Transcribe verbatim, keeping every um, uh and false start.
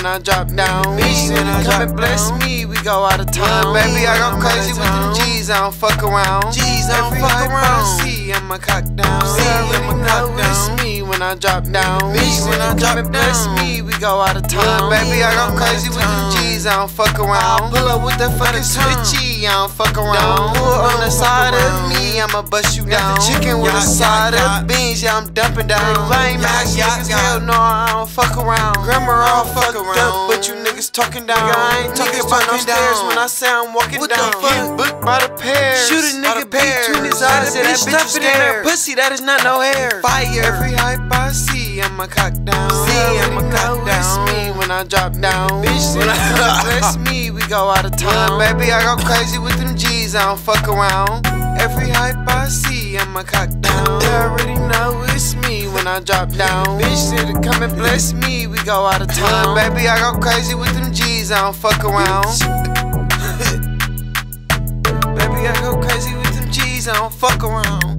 when I drop down. Bitch, when I come and bless me, we go out of town. Baby, I go crazy with them G's, I don't fuck around. G's, I don't fuck around. See, I'ma cock down. See, I'ma cock down. It's me when I drop down. Bitch, when I drop and bless me, we go out of town. Baby, I go crazy with them G's, I don't fuck around. Pull up with the fucking switchy, I don't fuck around. Pull on the side of me, I'ma bust you down. Chicken with a side of beans, yeah, I'm dumping down. Lame ass niggas, hell no, I don't fuck around. Grammar all fucked up, but you niggas talking down. I ain't talking about no stairs when I say I'm walking down. Get booked by the pair. Shoot a nigga between his eyes, that bitch stuffing in her pussy, that is not no hair. Fire. Every hype I see, I'ma cock down. See, I'ma cock down. It's me when I drop down. Bitch, when I bless me, we go out of town. Baby, I go crazy with them G's, I don't fuck around. Every hype I see, I'ma cock down. They already know it's me when I drop down. Bitch said to come and bless me, we go out of town. Baby, I go crazy with them G's, I don't fuck around. Baby, I go crazy with them G's, I don't fuck around.